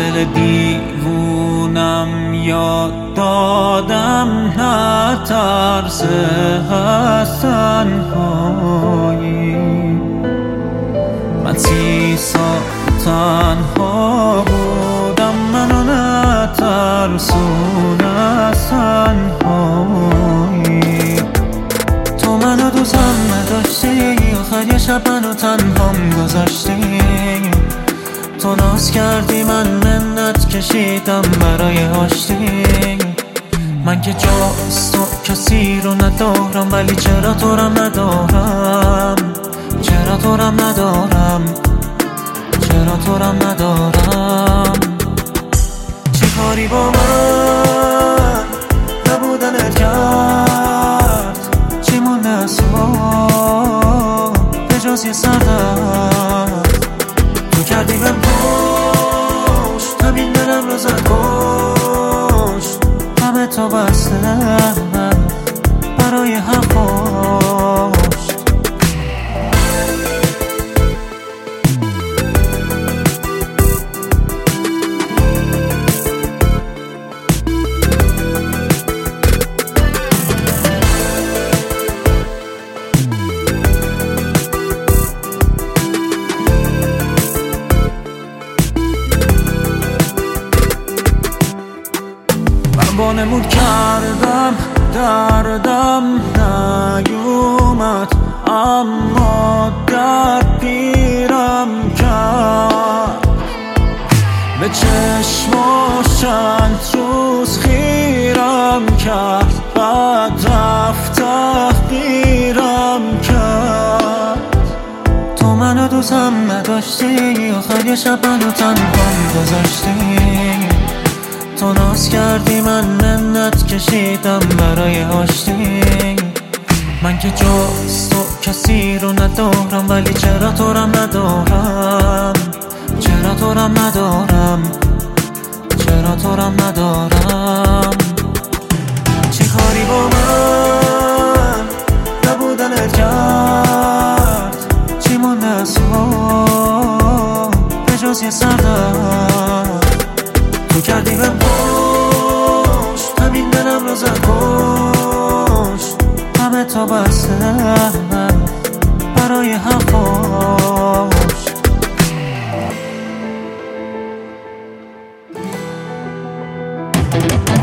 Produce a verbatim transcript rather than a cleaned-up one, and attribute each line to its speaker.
Speaker 1: دل دیوونم یاد دادم نه ترس از تنهایی. من سی سال تنها بودم، منو نترسون از تنهایی. تو منو دوستم نداشتی، آخر یه شب منو تنهام گذاشتی. تو ناز کردی من منت کشیدم برای آشتی. من که جاست تو کسی رو ندارم، ولی چرا تو رم ندارم، چرا تو رم ندارم، چرا تو رم ندارم. چی کاری با من نبودنت کرد، چی مونده از تو به جز یه سردرد. تو کردی بهم پشت، همین دلم رو زد کشت. همه تا بسته برای حرفاش. وانمود کردم دردم نیومد، اما درد پیرم کرد. به چشماش چند روز خیرم کرد، بعد رفت تحقیرم کرد. تو منو دوستم نداشتی، آخر یه شب منو تنهام گذاشتی. تو ناز کردی من منت کشیدم برای آشتی. من که جز تو کسی رو ندارم، ولی چرا تو رم ندارم، چرا تو رم ندارم، چرا تو رم ندارم. چی کاری با من نبودنت کرد، چی مونده از تو به جز یه سردرد. تو کردی بهم پشت، همین دلم رو زد کشت. همه تا بسته برای حرفاش.